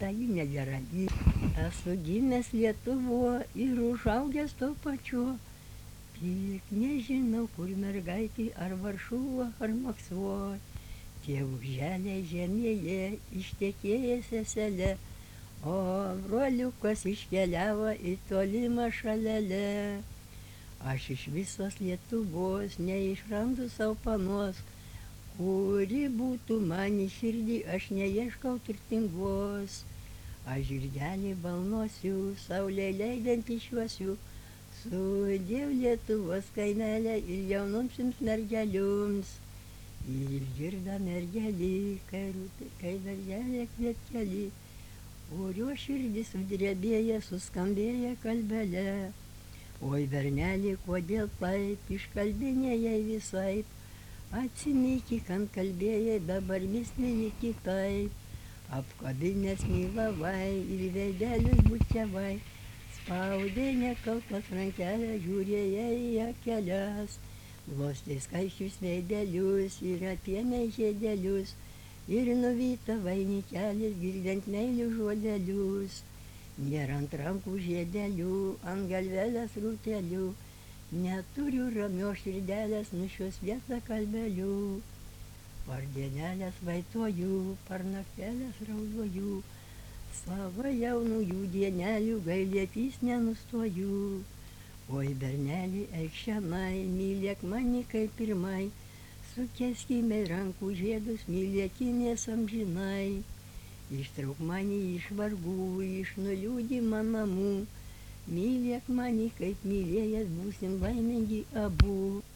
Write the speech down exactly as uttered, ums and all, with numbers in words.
ta ji negera. Esu gimęs Lietuvo ir užaugęs tuo pačiu. Tik nežinau, kur mergaitė, ar Varšuva, ar Maskvoj. Tėvų žemė žemėje ištekėjo seselė, o broliukas iškeliavo į tolimą šalelę. Aš iš visos Lietuvos neišrandu savo panos, kuri būtų man į širdį, aš neieškau turtingos. Aš žirgelį balnosiu, saulė leidant išjuosiu, sudėjau Lietuvos kaimelę ir jaunoms jums mergelėms. Išgirda mergelį, kai, kai mergelė kvietkelį, kurio širdis sudrebėja, suskambėja kalbelė. Oi, berneli, kodėl taip, iškalbinėjai visaip, atsimykyk ant kalbėjai, dabar misnėjai kitaip. Apkabinęs mylavai ir veidelius bučiavai, spaudė nekaltas rankelę, žiūrėjai į akeles. Glostė skaisčius veidelius ir apėmė žiedelius, ir nuvyta vainikelis, girdant meilių žodelius. Nėra ant rankų žiedelių, ant galvelės rūtelių, neturiu ramios širdelės, nušios vietą kalbelių. Pardienelės vaitoju, parnaktelės raudoju, savo jaunųjų dienelių gailėtys nenustoju. Oi, berneli, eik šianai, mylėk mani kaip pirmai, sukeskime rankų žiedus, mylėtinės amžinai. Ištrauk mani iš vargų, iš nuliūdimą namų, mylėk mani kaip mylėjęs, būsim laimingi abu.